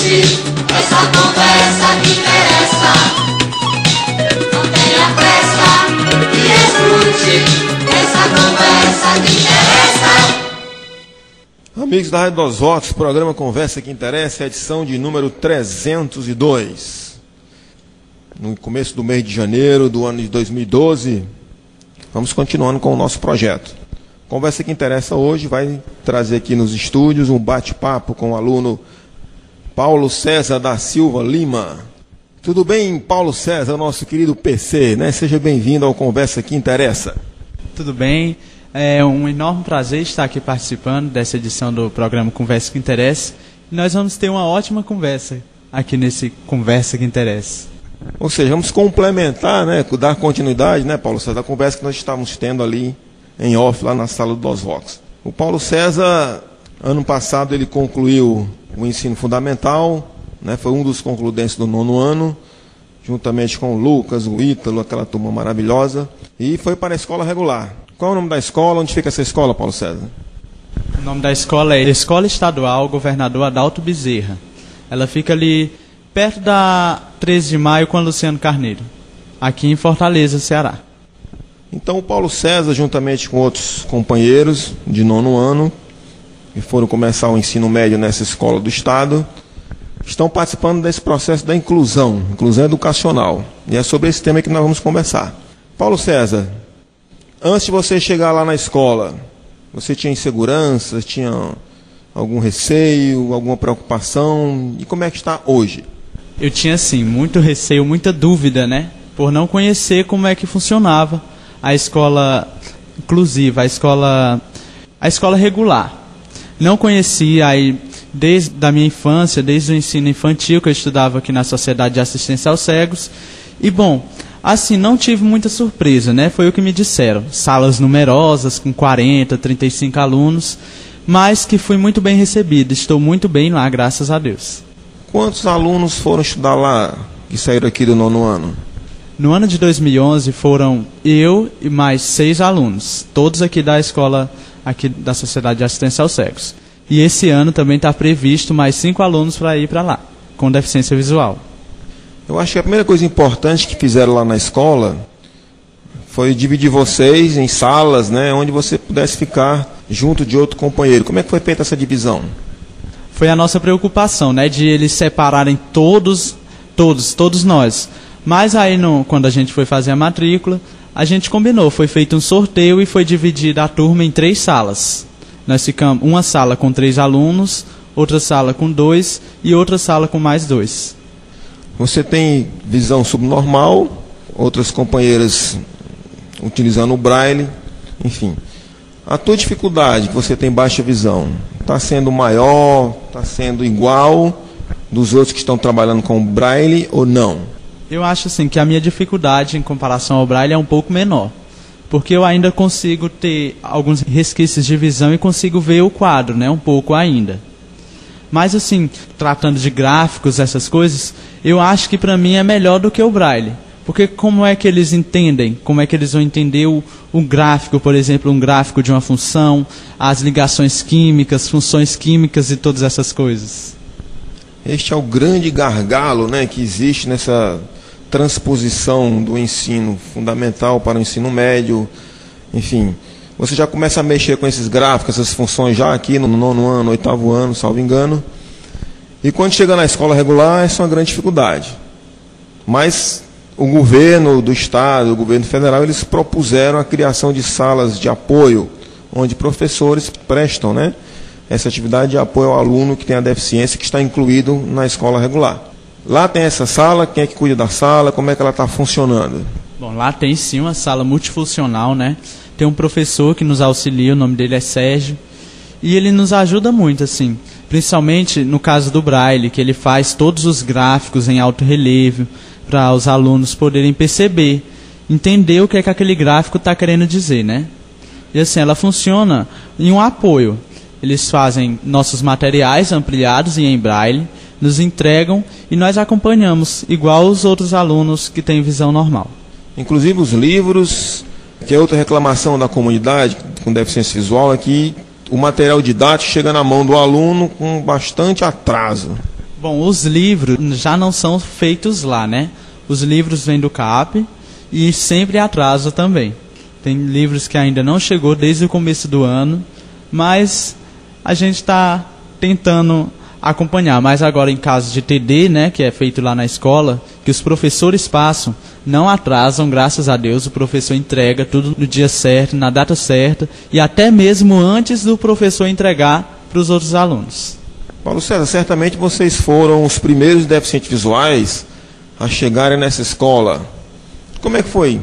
escute essa conversa que interessa. Não tenha pressa e escute essa conversa que interessa. Amigos da Rádio dos Votos, programa Conversa que Interessa, edição de número 302. No começo do mês de janeiro do ano de 2012, vamos continuando com o nosso projeto. Conversa que Interessa hoje vai trazer aqui nos estúdios um bate-papo com o aluno Paulo César da Silva Lima. Tudo bem, Paulo César, nosso querido PC, né? Seja bem-vindo ao Conversa que Interessa. Tudo bem, é um enorme prazer estar aqui participando dessa edição do programa Conversa que Interessa. E nós vamos ter uma ótima conversa aqui nesse Conversa que Interessa. Ou seja, vamos complementar, né, dar continuidade, né, Paulo César, a conversa que nós estávamos tendo ali em off, lá na sala do Dosvox. O Paulo César, ano passado, ele concluiu o ensino fundamental, né, foi um dos concludentes do 9º ano, juntamente com o Lucas, o Ítalo, aquela turma maravilhosa, e foi para a escola regular. Qual é o nome da escola? Onde fica essa escola, Paulo César? O nome da escola é Escola Estadual Governador Adalto Bezerra. Ela fica ali perto da 13 de maio com a Luciano Carneiro, aqui em Fortaleza, Ceará. Então o Paulo César, juntamente com outros companheiros de 9º ano, que foram começar o ensino médio nessa escola do Estado, estão participando desse processo da inclusão educacional. E é sobre esse tema que nós vamos conversar. Paulo César, antes de você chegar lá na escola, você tinha insegurança, tinha algum receio, alguma preocupação? E como é que está hoje? Eu tinha, sim, muito receio, muita dúvida, né? Por não conhecer como é que funcionava a escola inclusiva, a escola regular. Não conhecia, aí, desde a minha infância, desde o ensino infantil, que eu estudava aqui na Sociedade de Assistência aos Cegos. E, bom, assim, não tive muita surpresa, né? Foi o que me disseram. Salas numerosas, com 40, 35 alunos, mas que fui muito bem recebido. Estou muito bem lá, graças a Deus. Quantos alunos foram estudar lá, que saíram aqui do 9º ano? No ano de 2011 foram eu e mais 6 alunos, todos aqui da escola, aqui da Sociedade de Assistência aos Cegos. E esse ano também está previsto mais 5 alunos para ir para lá, com deficiência visual. Eu acho que a primeira coisa importante que fizeram lá na escola foi dividir vocês em salas, né, onde você pudesse ficar junto de outro companheiro. Como é que foi feita essa divisão? Foi a nossa preocupação, né, de eles separarem todos nós. Mas aí, quando a gente foi fazer a matrícula, a gente combinou, foi feito um sorteio e foi dividida a turma em 3 salas. Nós ficamos uma sala com 3 alunos, outra sala com 2 e outra sala com mais 2. Você tem visão subnormal, outras companheiras utilizando o braille, enfim. A tua dificuldade, que você tem baixa visão, está sendo maior, está sendo igual dos outros que estão trabalhando com o braille ou não? Eu acho assim que a minha dificuldade em comparação ao braille é um pouco menor, porque eu ainda consigo ter alguns resquícios de visão e consigo ver o quadro, né, um pouco ainda. Mas assim, tratando de gráficos, essas coisas, eu acho que para mim é melhor do que o braille. Porque como é que eles entendem? Como é que eles vão entender o gráfico, por exemplo, um gráfico de uma função, as ligações químicas, funções químicas e todas essas coisas? Este é o grande gargalo, né, que existe nessa transposição do ensino fundamental para o ensino médio, enfim. Você já começa a mexer com esses gráficos, essas funções já aqui no 9º ano, 8º ano, salvo engano. E quando chega na escola regular, essa é uma grande dificuldade. Mas o governo do Estado, o governo federal, eles propuseram a criação de salas de apoio, onde professores prestam, né, essa atividade de apoio ao aluno que tem a deficiência, que está incluído na escola regular. Lá tem essa sala, quem é que cuida da sala, como é que ela está funcionando? Bom, lá tem sim uma sala multifuncional, né? Tem um professor que nos auxilia, o nome dele é Sérgio, e ele nos ajuda muito, assim, principalmente no caso do braille, que ele faz todos os gráficos em alto relevo, para os alunos poderem perceber, entender o que é que aquele gráfico está querendo dizer, né? E assim, ela funciona em um apoio. Eles fazem nossos materiais ampliados e em braille, nos entregam e nós acompanhamos, igual os outros alunos que têm visão normal. Inclusive os livros, que é outra reclamação da comunidade com deficiência visual, é que o material didático chega na mão do aluno com bastante atraso. Bom, os livros já não são feitos lá, né? Os livros vêm do CAP e sempre atrasa também. Tem livros que ainda não chegou desde o começo do ano, mas a gente está tentando acompanhar. Mas agora em caso de TD, né, que é feito lá na escola, que os professores passam, não atrasam, graças a Deus, o professor entrega tudo no dia certo, na data certa, e até mesmo antes do professor entregar para os outros alunos. Paulo César, certamente vocês foram os primeiros deficientes visuais a chegarem nessa escola. Como é que foi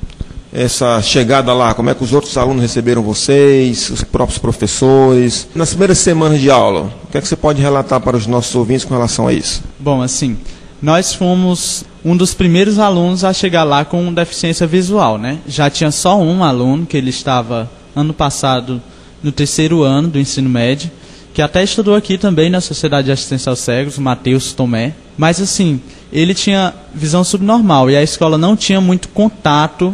essa chegada lá? Como é que os outros alunos receberam vocês, os próprios professores? Nas primeiras semanas de aula, o que é que você pode relatar para os nossos ouvintes com relação a isso? Bom, assim, nós fomos um dos primeiros alunos a chegar lá com deficiência visual, né? Já tinha só um aluno, que ele estava ano passado no 3º ano do ensino médio, que até estudou aqui também na Sociedade de Assistência aos Cegos, Matheus Tomé. Mas assim, ele tinha visão subnormal e a escola não tinha muito contato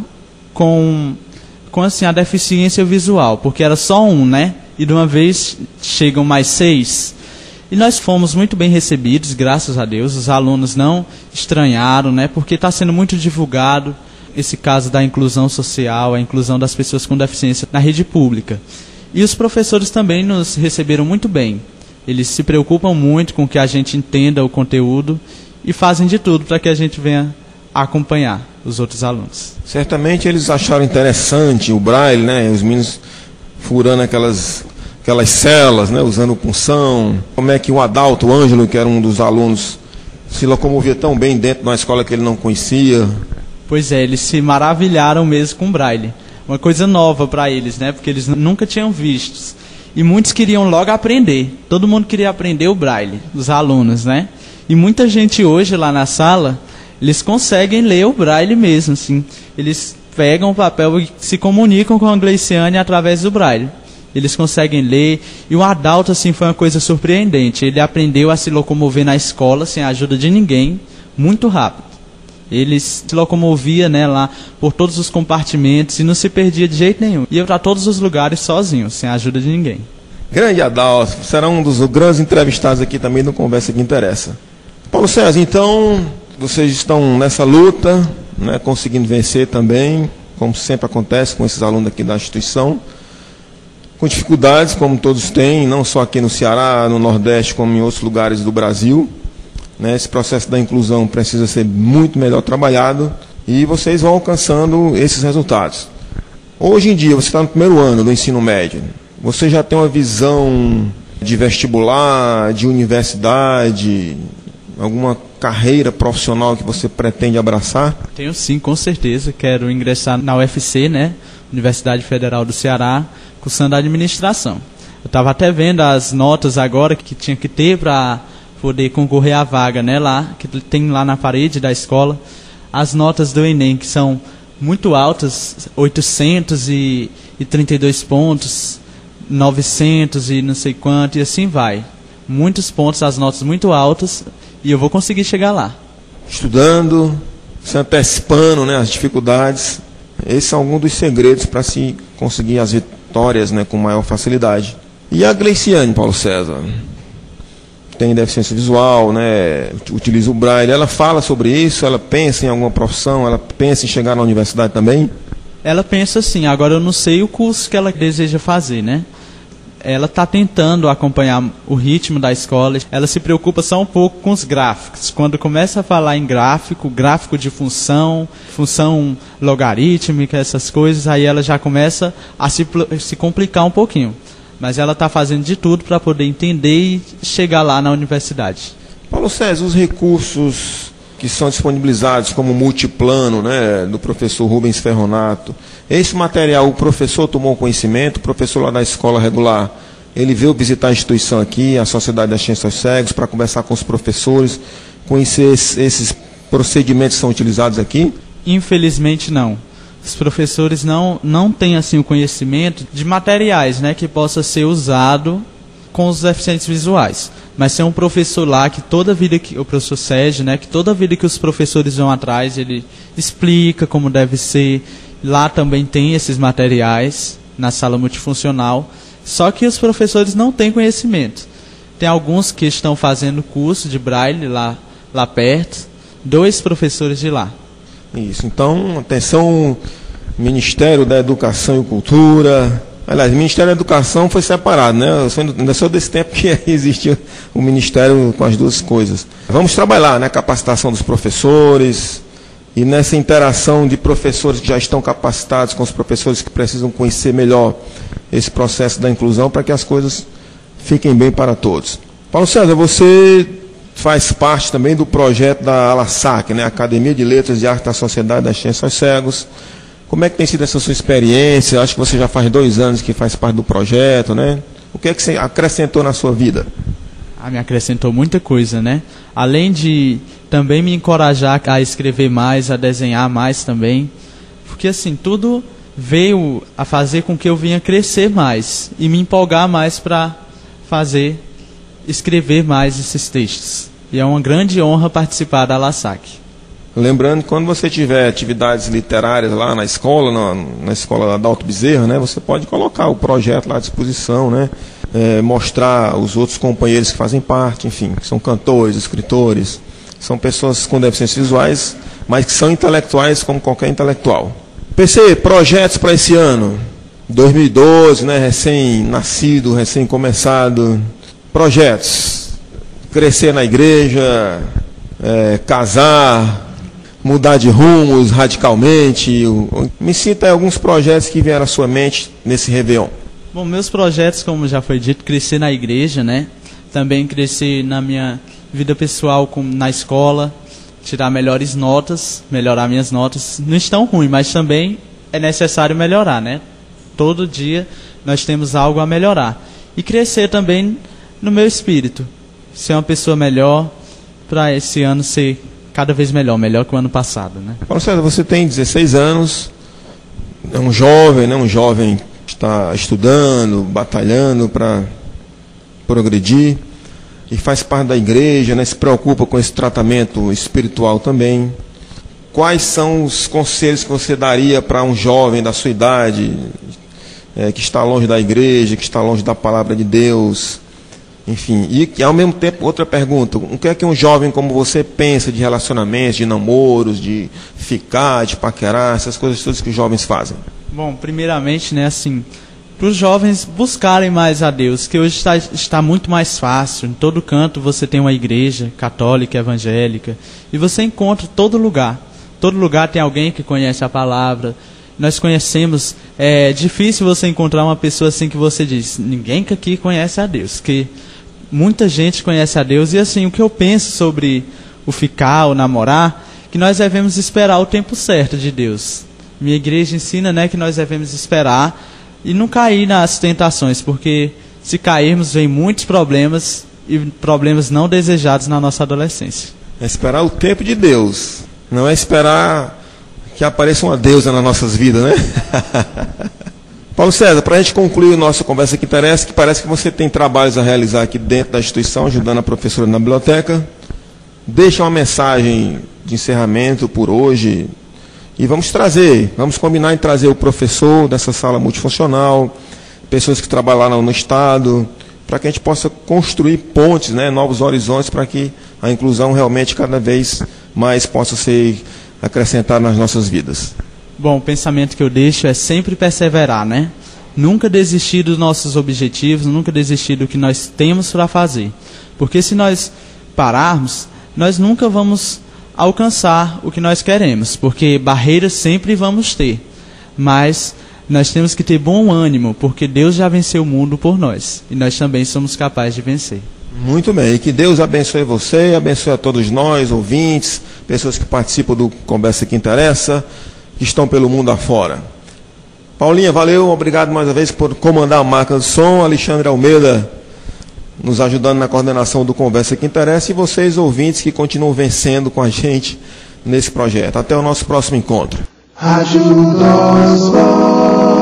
com assim, a deficiência visual, porque era só um, né? E de uma vez chegam mais 6. E nós fomos muito bem recebidos, graças a Deus. Os alunos não estranharam, né? Porque está sendo muito divulgado esse caso da inclusão social, a inclusão das pessoas com deficiência na rede pública. E os professores também nos receberam muito bem. Eles se preocupam muito com que a gente entenda o conteúdo e fazem de tudo para que a gente venha acompanhar os outros alunos. Certamente eles acharam interessante o braille, né? Os meninos furando aquelas celas, né? Usando punção. Como é que o Adalto, o Ângelo, que era um dos alunos, se locomovia tão bem dentro de uma escola que ele não conhecia? Pois é, eles se maravilharam mesmo com o braille. Uma coisa nova para eles, né? Porque eles nunca tinham visto. E muitos queriam logo aprender. Todo mundo queria aprender o braille, os alunos, né? E muita gente hoje lá na sala, eles conseguem ler o braille mesmo, assim. Eles pegam o papel e se comunicam com a Gleiciane através do braille. Eles conseguem ler. E o Adalto, assim, foi uma coisa surpreendente. Ele aprendeu a se locomover na escola sem a ajuda de ninguém, muito rápido. Ele se locomovia, né, lá por todos os compartimentos e não se perdia de jeito nenhum. Ia para todos os lugares sozinho, sem a ajuda de ninguém. Grande Adalto, será um dos grandes entrevistados aqui também no Conversa que Interessa. Paulo César, então, vocês estão nessa luta, né, conseguindo vencer também, como sempre acontece com esses alunos aqui da instituição, com dificuldades, como todos têm, não só aqui no Ceará, no Nordeste, como em outros lugares do Brasil. Esse processo da inclusão precisa ser muito melhor trabalhado e vocês vão alcançando esses resultados. Hoje em dia, você está no 1º ano do ensino médio, você já tem uma visão de vestibular, de universidade, alguma carreira profissional que você pretende abraçar? Tenho sim, com certeza. Quero ingressar na UFC, né? Universidade Federal do Ceará, cursando administração. Eu estava até vendo as notas agora que tinha que ter para poder concorrer à vaga, né, lá, que tem lá na parede da escola, as notas do Enem, que são muito altas, 832 pontos, 900 e não sei quanto, e assim vai. Muitos pontos, as notas muito altas, e eu vou conseguir chegar lá. Estudando, se antecipando, né, as dificuldades, esses são alguns dos segredos para se conseguir as vitórias, né, com maior facilidade. E a Gleiciane, Paulo César? Tem deficiência visual, né, utiliza o braille, ela fala sobre isso, ela pensa em alguma profissão, ela pensa em chegar na universidade também? Ela pensa sim, agora eu não sei o curso que ela deseja fazer, né? Ela está tentando acompanhar o ritmo da escola, ela se preocupa só um pouco com os gráficos. Quando começa a falar em gráfico de função logarítmica, essas coisas, aí ela já começa a se complicar um pouquinho. Mas ela está fazendo de tudo para poder entender e chegar lá na universidade. Paulo César, os recursos que são disponibilizados como multiplano, né, do professor Rubens Ferronato, esse material o professor tomou conhecimento, o professor lá da escola regular, ele veio visitar a instituição aqui, a Sociedade da Assistência aos Cegos, para conversar com os professores, conhecer esses procedimentos que são utilizados aqui? Infelizmente não. Os professores não têm assim o conhecimento de materiais, né, que possa ser usado com os deficientes visuais. Mas tem um professor lá que toda vida que o professor Sérgio, né, que toda vida que os professores vão atrás, ele explica como deve ser. Lá também tem esses materiais na sala multifuncional, só que os professores não têm conhecimento. Tem alguns que estão fazendo curso de Braille lá perto, 2 professores de lá. Isso, então, atenção, Ministério da Educação e Cultura. Aliás, o Ministério da Educação foi separado, né? Eu ainda sou desse tempo que existia o Ministério com as duas coisas. Vamos trabalhar, né? Capacitação dos professores e nessa interação de professores que já estão capacitados com os professores que precisam conhecer melhor esse processo da inclusão para que as coisas fiquem bem para todos. Paulo César, você faz parte também do projeto da ALASAC, né? Academia de Letras e Arte da Sociedade das Ciências aos Cegos. Como é que tem sido essa sua experiência? Acho que você já faz 2 anos que faz parte do projeto, né? O que é que você acrescentou na sua vida? Me acrescentou muita coisa, né? Além de também me encorajar a escrever mais, a desenhar mais também. Porque assim, tudo veio a fazer com que eu vinha crescer mais e me empolgar mais para escrever mais esses textos. E é uma grande honra participar da ALASAC. Lembrando que quando você tiver atividades literárias lá na escola, na escola da Adalto Bezerra, né, você pode colocar o projeto lá à disposição, né, mostrar os outros companheiros que fazem parte, enfim, que são cantores, escritores, são pessoas com deficiências visuais, mas que são intelectuais como qualquer intelectual. PC, projetos para esse ano, 2012, né, recém-nascido, recém-começado, projetos, crescer na igreja, casar, mudar de rumos radicalmente. Me cita aí alguns projetos que vieram à sua mente nesse Réveillon. Bom, meus projetos, como já foi dito, crescer na igreja, né? Também crescer na minha vida pessoal na escola, tirar melhores notas, melhorar minhas notas. Não estão ruins, mas também é necessário melhorar, né? Todo dia nós temos algo a melhorar. E crescer também no meu espírito. Ser uma pessoa melhor para esse ano ser cada vez melhor que o ano passado, né? Paulo César, você tem 16 anos, é um jovem, né? Um jovem que está estudando, batalhando para progredir e faz parte da igreja, né? Se preocupa com esse tratamento espiritual também. Quais são os conselhos que você daria para um jovem da sua idade, que está longe da igreja, que está longe da palavra de Deus? Enfim, e ao mesmo tempo, outra pergunta, o que é que um jovem como você pensa de relacionamentos, de namoros, de ficar, de paquerar, essas coisas todas que os jovens fazem? Bom, primeiramente, né, assim, para os jovens buscarem mais a Deus, que hoje está muito mais fácil, em todo canto você tem uma igreja católica, evangélica, e você encontra todo lugar tem alguém que conhece a palavra. Nós conhecemos, é difícil você encontrar uma pessoa assim que você diz, ninguém aqui conhece a Deus, que muita gente conhece a Deus. E assim, o que eu penso sobre o ficar, o namorar, que nós devemos esperar o tempo certo de Deus. Minha igreja ensina, né, que nós devemos esperar e não cair nas tentações, porque se cairmos, vem muitos problemas e problemas não desejados na nossa adolescência. É esperar o tempo de Deus, não é esperar que apareça uma deusa nas nossas vidas, né? Paulo César, para a gente concluir nossa conversa que interessa, que parece que você tem trabalhos a realizar aqui dentro da instituição, ajudando a professora na biblioteca. Deixa uma mensagem de encerramento por hoje e vamos combinar em trazer o professor dessa sala multifuncional, pessoas que trabalham lá no Estado, para que a gente possa construir pontes, né, novos horizontes, para que a inclusão realmente cada vez mais possa ser acrescentada nas nossas vidas. Bom, o pensamento que eu deixo é sempre perseverar, né? Nunca desistir dos nossos objetivos, nunca desistir do que nós temos para fazer. Porque se nós pararmos, nós nunca vamos alcançar o que nós queremos, porque barreiras sempre vamos ter. Mas nós temos que ter bom ânimo, porque Deus já venceu o mundo por nós. E nós também somos capazes de vencer. Muito bem, e que Deus abençoe você, abençoe a todos nós, ouvintes, pessoas que participam do Conversa que Interessa, que estão pelo mundo afora. Paulinha, valeu, obrigado mais uma vez por comandar a máquina do som. Alexandre Almeida nos ajudando na coordenação do Conversa que Interessa, e vocês, ouvintes, que continuam vencendo com a gente nesse projeto. Até o nosso próximo encontro. Ajuda-nos.